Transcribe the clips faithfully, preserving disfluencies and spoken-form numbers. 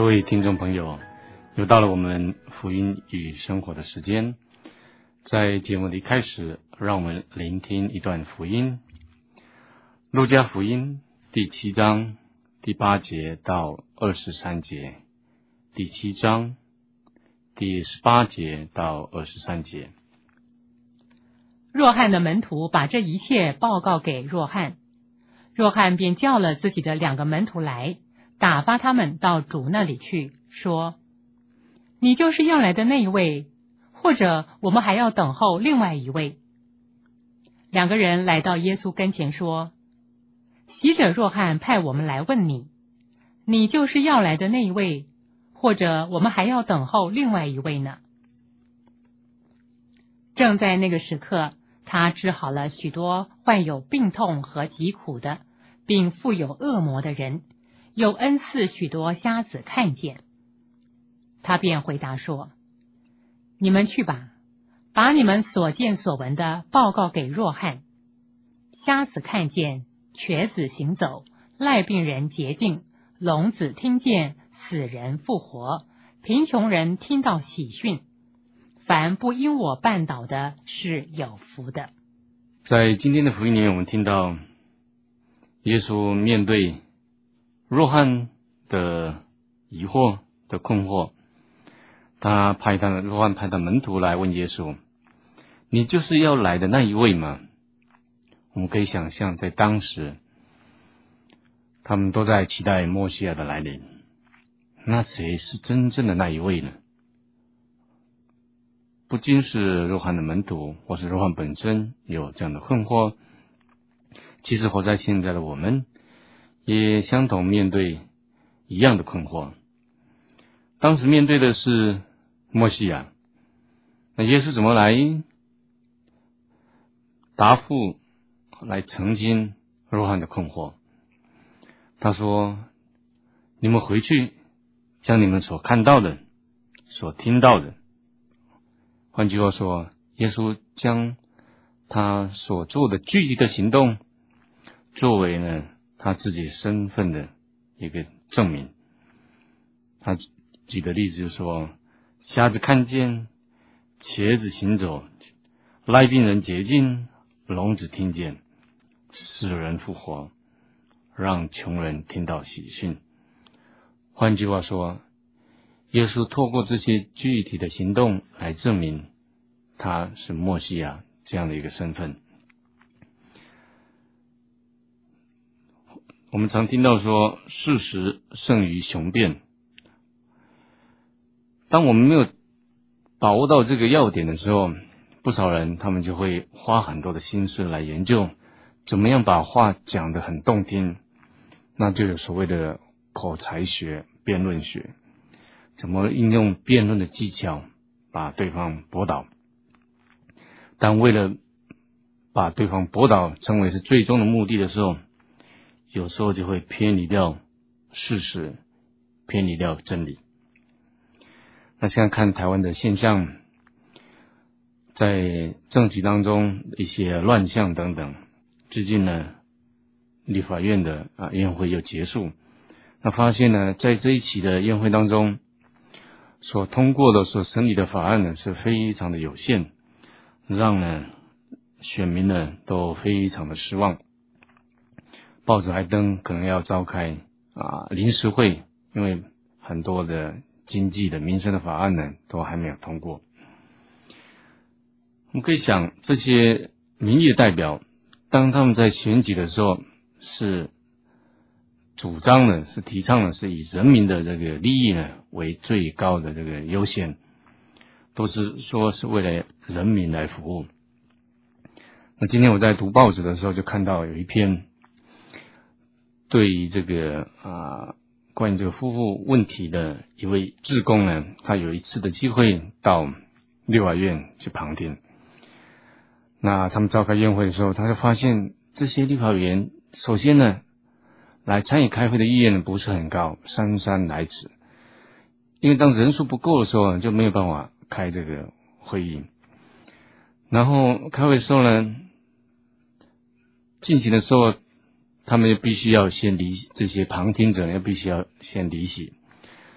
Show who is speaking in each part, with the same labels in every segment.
Speaker 1: 各位听众朋友，又到了我们福音与生活的时间。在节目的一开始，让我们聆听一段福音。路加福音第七章第八节到二十三节，第七章第十八节到二十三节。
Speaker 2: 若翰的门徒把这一切报告给若翰，若翰便叫了自己的两个门徒来，打发他们到主那里去，说：你就是要来的那一位，或者我们还要等候另外一位？两个人来到耶稣跟前说：洗者若翰派我们来问你，你就是要来的那一位，或者我们还要等候另外一位呢？正在那个时刻，他治好了许多患有病痛和疾苦的，并附有恶魔的人，又恩赐许多瞎子看见。他便回答说：你们去吧，把你们所见所闻的报告给若翰。瞎子看见，瘸子行走，癩病人洁净，聋子听见，死人复活，贫穷人听到喜讯。凡不因我绊倒的是有福的。
Speaker 1: 在今天的福音里面，我们听到耶稣面对若翰的疑惑的困惑，他派他的若翰派他门徒来问耶稣：你就是要来的那一位吗？我们可以想象，在当时他们都在期待默西亚的来临，那谁是真正的那一位呢？不仅是若翰的门徒或是若翰本身有这样的困惑，其实活在现在的我们也相同面对一样的困惑。当时面对的是默西亚，那耶稣怎么来答复来澄清若翰的困惑？他说：你们回去将你们所看到的所听到的，换句话说，耶稣将他所做的具体的行动作为呢他自己身份的一个证明。他举的例子就是说，瞎子看见，瘸子行走，癩病人洁净，聋子听见，死人复活，让穷人听到喜讯。换句话说，耶稣透过这些具体的行动来证明他是默西亚这样的一个身份。我们常听到说，事实胜于雄辩。当我们没有把握到这个要点的时候，不少人他们就会花很多的心思来研究怎么样把话讲得很动听，那就有所谓的口才学、辩论学，怎么应用辩论的技巧把对方驳倒。但为了把对方驳倒成为是最终的目的的时候，有时候就会偏离掉事实，偏离掉真理。那现在看台湾的现象，在政局当中一些乱象等等，最近呢立法院的啊院会又结束，那发现呢在这一期的院会当中所通过的所审理的法案呢是非常的有限，让呢选民呢都非常的失望。报纸还登可能要召开啊临时会，因为很多的经济的民生的法案呢都还没有通过。我们可以想，这些民意的代表当他们在选举的时候是主张呢是提倡呢是以人民的这个利益呢为最高的这个优先，都是说是为了人民来服务。那今天我在读报纸的时候就看到有一篇对于这个啊关于这个夫妇问题的一位志工呢，他有一次的机会到立法院去旁听。那他们召开院会的时候，他就发现这些立法委员首先呢来参与开会的意愿不是很高，姗姗来迟。因为当人数不够的时候就没有办法开这个会议。然后开会的时候呢，进行的时候他们必须要先离，这些旁听者要必须要先离席。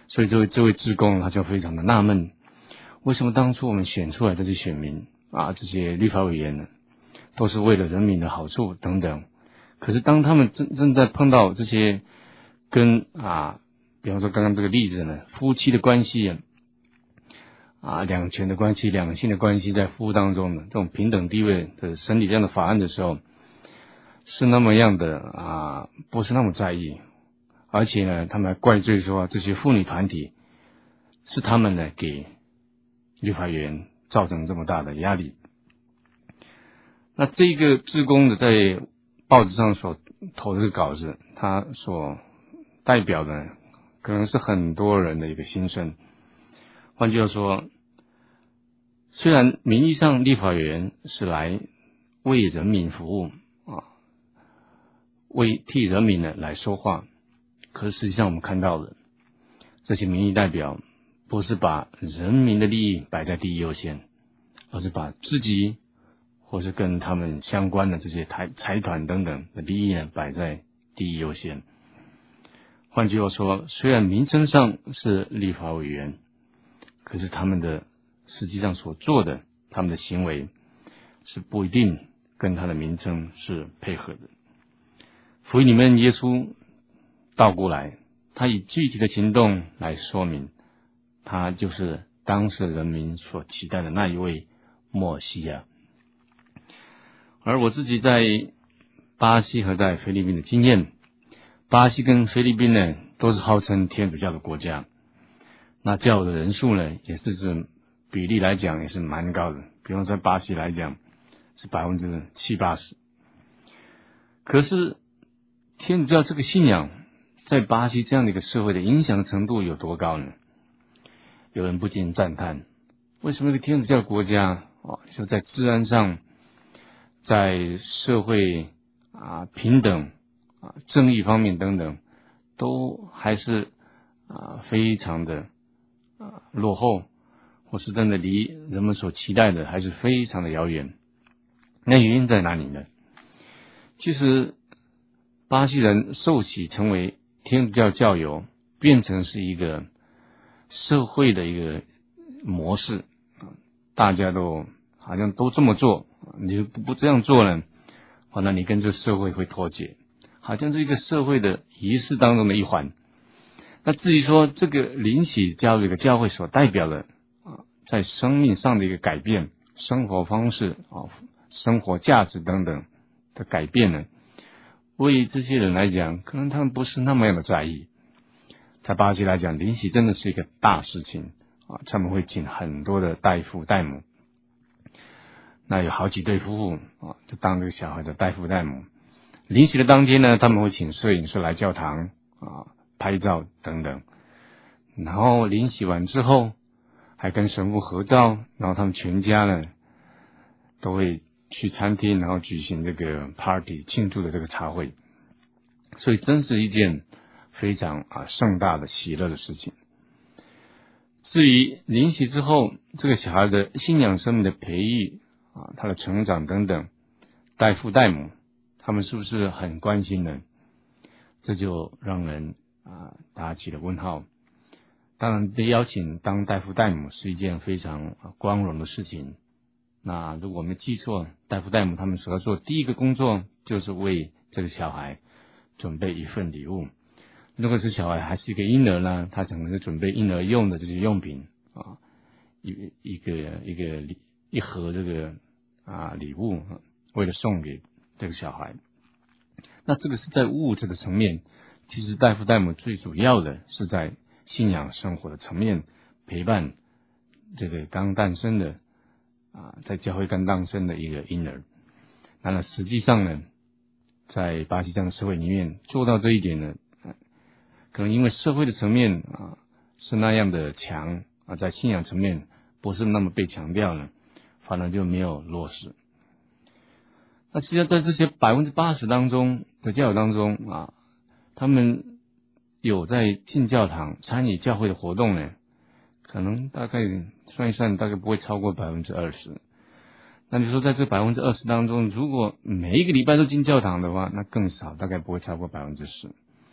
Speaker 1: 所以这位这位志工他就非常的纳闷，为什么当初我们选出来的这些选民啊，这些立法委员呢，都是为了人民的好处等等，可是当他们正正在碰到这些跟啊，比方说刚刚这个例子呢，夫妻的关系啊，啊两权的关系、两性的关系在夫妇当中呢，这种平等地位的审理这样的法案的时候，是那么样的啊，不是那么在意，而且呢，他们还怪罪说这些妇女团体是他们呢给立法委员造成这么大的压力。那这个志工的在报纸上所投的这个稿子，他所代表的可能是很多人的一个心声。换句话说，虽然名义上立法委员是来为人民服务啊，为替人民呢来说话，可是实际上我们看到的这些民意代表不是把人民的利益摆在第一优先，而是把自己或是跟他们相关的这些财财团等等的利益呢摆在第一优先。换句话说，虽然名称上是立法委员，可是他们的实际上所做的，他们的行为是不一定跟他的名称是配合的。福音里面耶稣倒过来，他以具体的行动来说明，他就是当时人民所期待的那一位默西亚。而我自己在巴西和在菲律宾的经验，巴西跟菲律宾呢都是号称天主教的国家，那教的人数呢也是是比例来讲也是蛮高的，比方在巴西来讲是百分之七八十。可是天主教这个信仰在巴西这样的一个社会的影响程度有多高呢？有人不禁赞叹，为什么一个天主教的国家哦，就在治安上，在社会啊平等啊正义方面等等，都还是啊非常的啊落后，或是真的离人们所期待的还是非常的遥远。那原因在哪里呢？其实巴西人受洗成为天主教教友，变成是一个社会的一个模式，大家都好像都这么做，你不不这样做呢，好，那你跟这个社会会脱节，好像是一个社会的仪式当中的一环。那至于说这个灵洗加入一个教会所代表的啊，在生命上的一个改变、生活方式啊、生活价值等等的改变呢，为这些人来讲，可能他们不是那么样的在意。在巴西来讲，灵洗真的是一个大事情啊，他们会请很多的代父代母，那有好几对夫妇啊，就当这个小孩的代父代母。灵洗的当天呢，他们会请摄影师来教堂啊拍照等等，然后灵洗完之后，还跟神父合照，然后他们全家呢都会去餐厅，然后举行这个 party 庆祝的这个茶会，所以真是一件非常啊盛大的喜乐的事情。至于灵洗之后这个小孩的信仰生命的培育啊，他的成长等等，代父代母他们是不是很关心呢？这就让人啊打起了问号。当然被邀请当代父代母是一件非常光荣的事情。那如果我们记错，代父代母他们所要做第一个工作就是为这个小孩准备一份礼物。如果是小孩还是一个婴儿呢，他可能是准备婴儿用的这些用品啊，一一个一个一盒这个啊礼物，为了送给这个小孩。那这个是在物质的层面，其实代父代母最主要的是在信仰生活的层面，陪伴这个刚诞生的啊，在教会刚诞生的一个婴儿。那么实际上呢，在巴西这样的社会里面做到这一点呢，可能因为社会的层面啊是那样的强啊，在信仰层面不是那么被强调呢，反而就没有落实。那其实在这些百分之八十当中的教友当中啊，他们有在进教堂参与教会的活动呢，可能大概算一算，大概不会超过百分之二十。那你说在这百分之二十当中，如果每一个礼拜都进教堂的话，那更少，大概不会超过百分之十。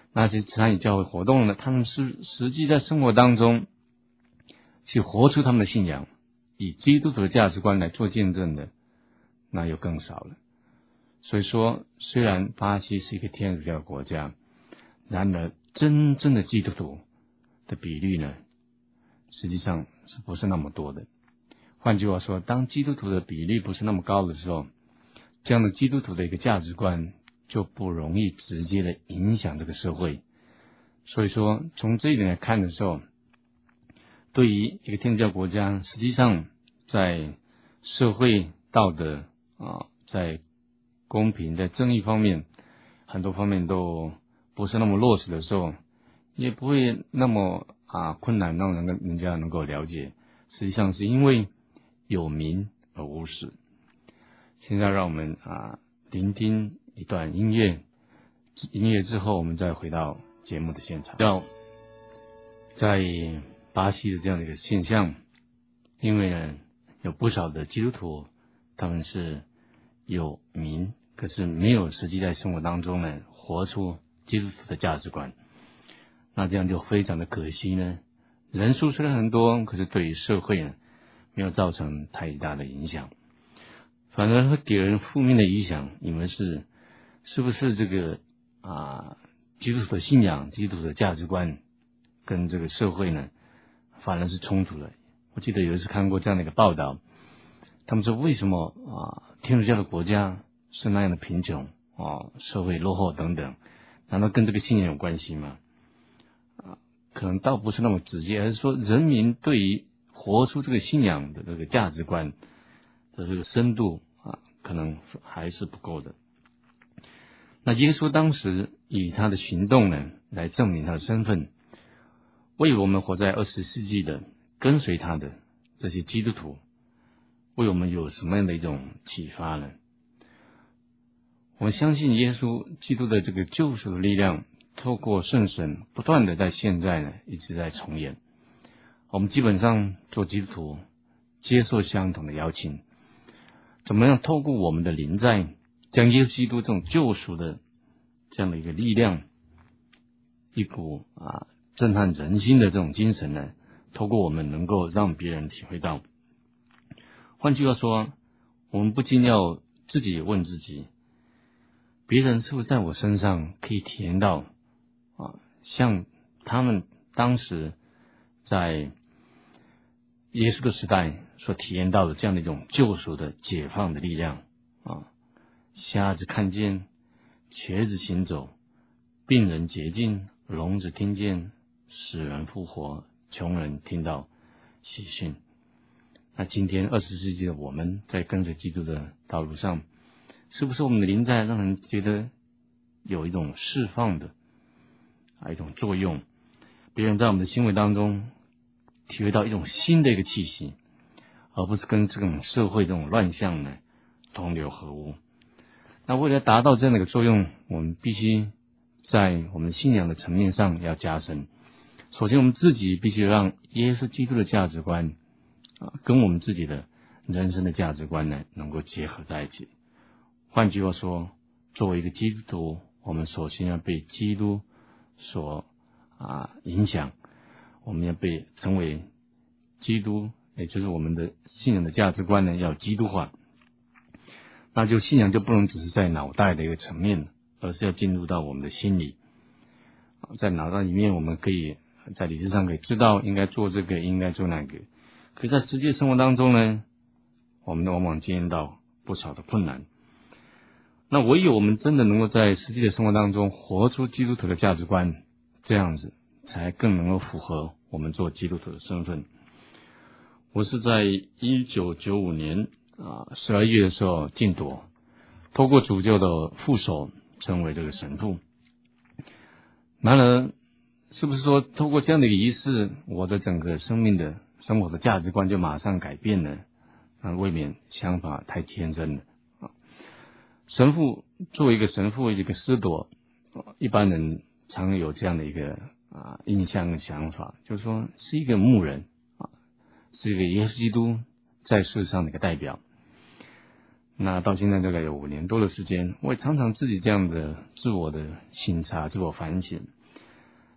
Speaker 1: 那些参与教会活动呢，他们是实际在生活当中去活出他们的信仰，以基督徒的价值观来做见证的，那又更少了。所以说，虽然巴西是一个天主教的国家，然而真正的基督徒的比例呢，实际上是不是那么多的。换句话说，当基督徒的比例不是那么高的时候，这样的基督徒的一个价值观就不容易直接的影响这个社会。所以说，从这一点来看的时候，对于一个天主教国家，实际上在社会道德啊，在公平在正义方面，很多方面都不是那么落实的时候，也不会那么啊困难让人人家能够了解。实际上是因为有名而无实。现在让我们啊聆听一段音乐，音乐之后我们再回到节目的现场。要在巴西的这样的一个现象，因为呢有不少的基督徒他们是有名，可是没有实际在生活当中呢活出基督徒的价值观，那这样就非常的可惜呢。人数虽然很多，可是对于社会呢没有造成太大的影响，反而会给人负面的影响。你们是是不是这个啊基督徒的信仰、基督徒的价值观跟这个社会呢反而是冲突的？我记得有一次看过这样的一个报道，他们说为什么啊天主教的国家是那样的贫穷啊，社会落后等等，难道跟这个信仰有关系吗？啊，可能倒不是那么直接，而是说人民对于活出这个信仰的这个价值观的这个深度啊，可能还是不够的。那耶稣当时以他的行动呢来证明他的身份，为我们活在二十世纪的跟随他的这些基督徒，为我们有什么样的一种启发呢？我们相信耶稣基督的这个救赎的力量，透过圣神不断的在现在呢一直在重演。我们基本上做基督徒接受相同的邀请，怎么样透过我们的临在，将耶稣基督这种救赎的这样的一个力量，一股啊震撼人心的这种精神呢，透过我们能够让别人体会到。换句话说，我们不禁要自己问自己，别人是不是在我身上可以体验到啊，像他们当时在耶稣的时代所体验到的这样的一种救赎的解放的力量啊，瞎子看见，瘸子行走，病人洁净，聋子听见，死人复活，穷人听到喜讯。那今天二十世纪的我们在跟着基督的道路上，是不是我们的临在让人觉得有一种释放的啊一种作用？别人在我们的行为当中体会到一种新的一个气息，而不是跟这种社会这种乱象呢同流合污。那为了达到这样的一个作用，我们必须在我们信仰的层面上要加深。首先我们自己必须让耶稣基督的价值观啊跟我们自己的人生的价值观呢能够结合在一起。换句话说，作为一个基督徒，我们首先要被基督所啊影响，我们要被成为基督，也就是我们的信仰的价值观呢要基督化。那就信仰就不能只是在脑袋的一个层面，而是要进入到我们的心里。在脑袋里面我们可以在理智上可以知道应该做这个应该做那个，可是在实际生活当中呢，我们往往经验到不少的困难。那唯有我们真的能够在实际的生活当中活出基督徒的价值观，这样子才更能够符合我们做基督徒的身份。我是在一九九五年啊十二月的时候进铎，透过主教的副手成为这个神父。然而是不是说透过这样的一个仪式，我的整个生命的生活的价值观就马上改变了？啊，未免想法太天真了。神父作为一个神父一个司铎，一般人常有这样的一个啊印象的想法，就是说是一个牧人啊，是一个耶稣基督在世上的一个代表。那到现在大概有五年多的时间，我也常常自己这样的自我的省察、自我反省。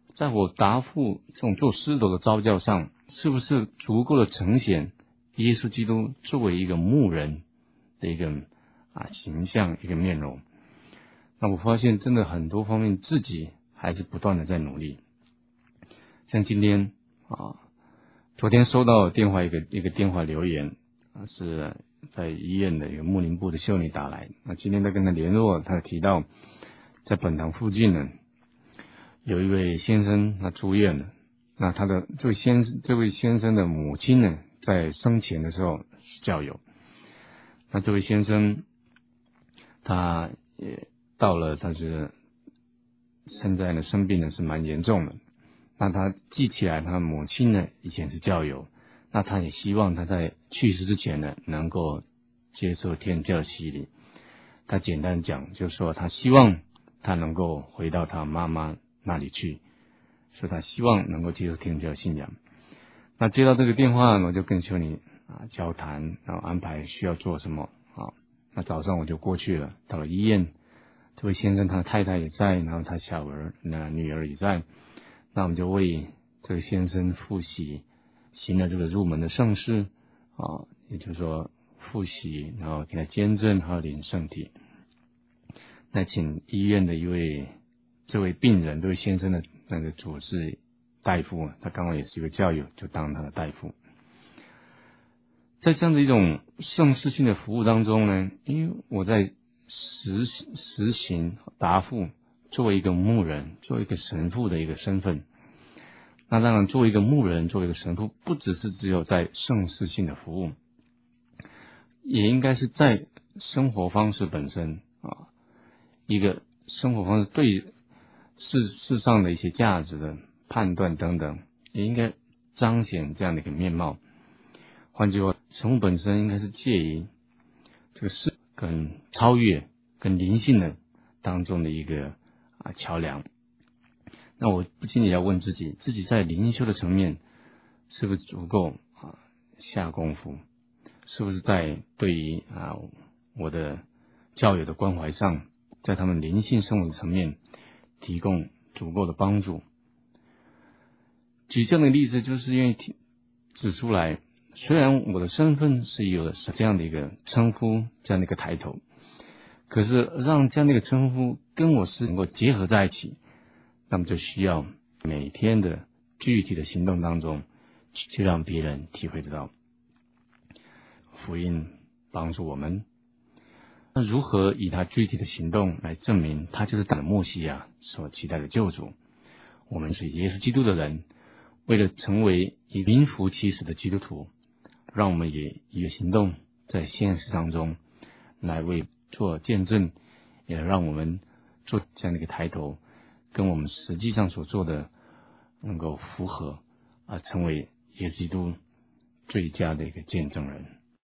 Speaker 1: 在我答复这种做师斗的招教上，是不是足够的呈现耶稣基督作为一个牧人的一个啊形象，一个面容？那我发现真的很多方面自己还是不断的在努力。像今天啊，昨天收到电话一个一个电话留言啊，是在医院的一个牧灵部的秀女打来。那今天在跟他联络，他提到在本堂附近呢，有一位先生他住院了。那他的这位先这位先生的母亲呢，在生前的时候是教友。那这位先生他也到了，他是现在呢生病呢是蛮严重的。那他记起来，他母亲呢以前是教友，那他也希望他在去世之前呢能够接受天教洗礼。他简单讲，就是说他希望他能够回到他妈妈那里去，所以他希望能够接受天主教信仰。那接到这个电话，我就跟修女啊交谈，然后安排需要做什么啊。那早上我就过去了，到了医院，这位先生他的太太也在，然后他小儿那女儿也在。那我们就为这个先生复习行了这个入门的圣事啊，也就是说复习，然后给他见证和领圣体。那请医院的一位这位病人，这位先生的那个主治大夫，他刚好也是一个教友，就当他的大夫。在这样的一种圣事性的服务当中呢，因为我在实实行答复，作为一个牧人，作为一个神父的一个身份。那当然作为一个牧人，作为一个神父，不只是只有在圣事性的服务，也应该是在生活方式本身啊，一个生活方式对世世上的一些价值的判断等等，也应该彰显这样的一个面貌。换句话，神父本身应该是介于这个世跟超越跟灵性的当中的一个啊桥梁。那我不禁也要问自己，自己在灵修的层面是不是足够啊下功夫？是不是在对于啊我的教友的关怀上，在他们灵性生活的层面提供足够的帮助？举这样的例子，就是因为指出来，虽然我的身份是有这样的一个称呼，这样的一个抬头，可是让这样的一个称呼跟我是能够结合在一起，那么就需要每天的具体的行动当中去让别人体会得到。福音帮助我们，那如何以他具体的行动来证明他就是等默西亚所期待的救主？我们是耶稣基督的人，为了成为以名副其实的基督徒，让我们也以行动在现实当中来为做见证，也让我们做这样的一个抬头，跟我们实际上所做的能够符合，啊，成为耶稣基督最佳的一个见证人。